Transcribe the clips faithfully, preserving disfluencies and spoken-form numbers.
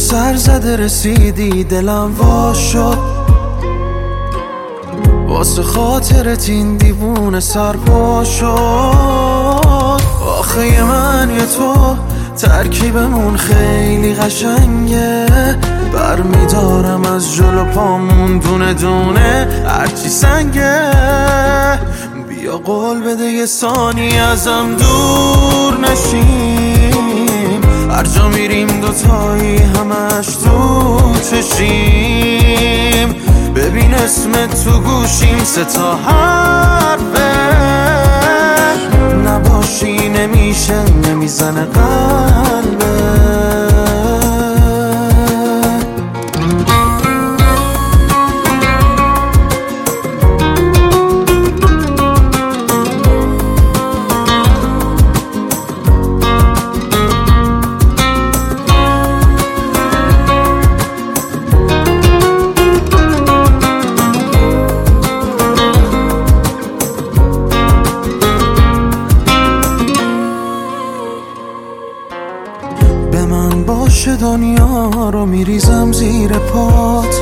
سر زده رسیدی دلم وا شد، واسه خاطرت این دیوونه سرپا شد. آخه من یا تو ترکیبمون خیلی قشنگه، برمیدارم از جلو پامون دونه دونه هرچی سنگه. بیا قول بده یه ثانی ازم دور نشیم، هر جا میریم دوتایی همش تو چشیم. ببین اسمت تو گوشیم سه تا حرفه، نباشی نمیشه نمیزنه قلبه. به من باشه دنیا رو میریزم زیر پات،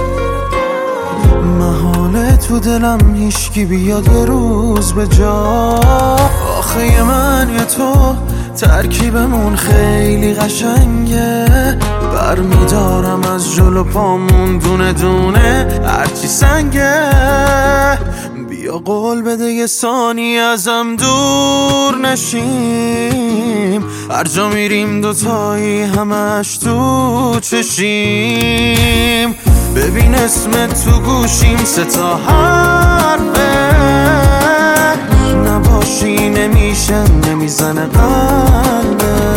محاله تو دلم هیچکی بیاد یه روز به جا. آخه من یا تو ترکیبمون خیلی قشنگه، برمیدارم از جلو پامون دونه دونه هرچی سنگه. بیا قول بده یه ثانی ازم دور نشیم، هر جا میریم دوتایی همش تو چشیم. ببین اسمت تو گوشیم سه تا حرفه، نباشی نمیشه نمیزنه قلبه.